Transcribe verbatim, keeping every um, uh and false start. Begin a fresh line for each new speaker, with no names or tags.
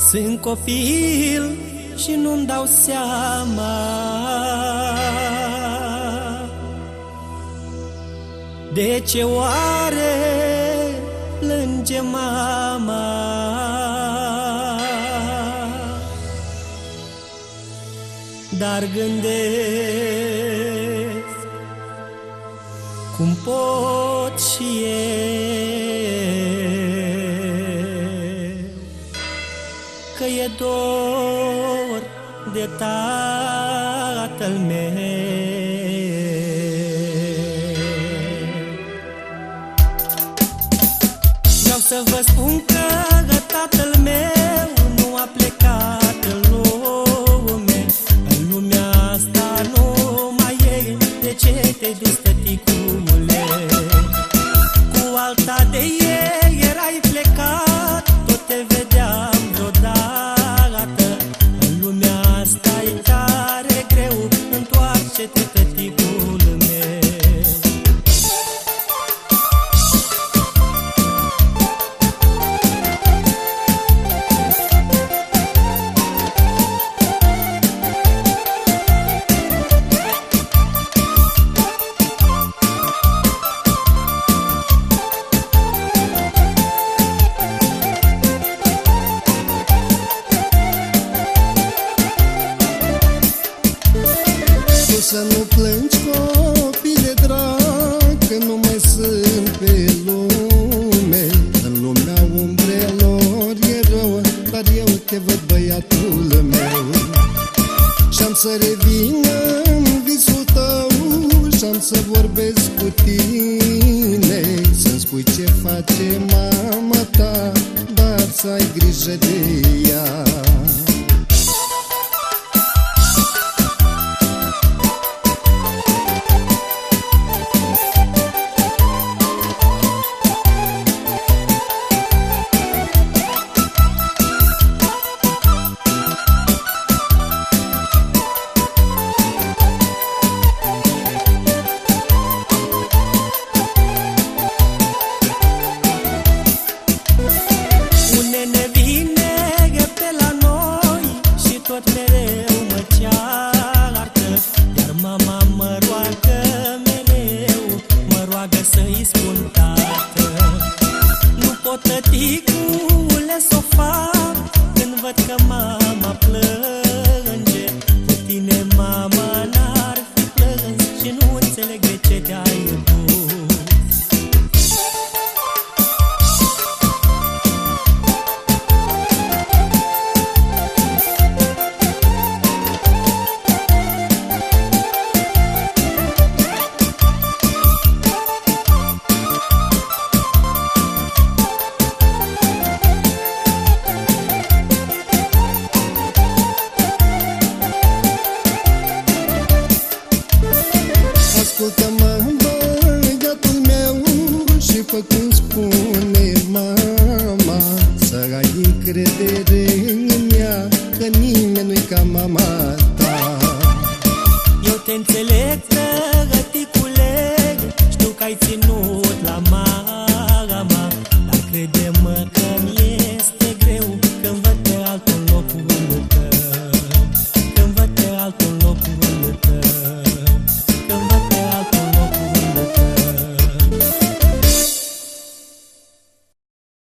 Sunt copil și nu-mi dau seama de ce oare plânge mama. Dar gândesc cum pot și eu, că e dor de tatăl meu. Vreau să vă spun că tatăl meu nu a plecat în lume. În lumea asta nu mai e. De ce te-ai dus, tăticule? Cu alta de ei erai plecat, tot te vedeam deodată. În lumea asta e tare greu, întoarce-te, tăticul meu.
Să nu plângi, copile drag, că nu mai sunt pe lume. În lumea umbrelor e rău, dar eu te văd, băiatul meu. Și-am să revin în visul tău, și-am să vorbesc cu tine, să-mi spui ce face mama ta, dar să ai grijă de ea.
Tot mereu mă ceartă, iar mama mă roagă mereu, mă roagă să-i spun tată. Nu pot, tăticule, s-o fac când văd că mama plânge. Cu tine, mama, n-ar fi plâns și nu înțeleg de ce te-ai dus.
Ascultă-mă, băiatul meu, și fă cum spune mama, să ai încredere în ea, că nimeni nu-i ca mama ta.
Eu te înțeleg, tăticule, știu că ai ținut la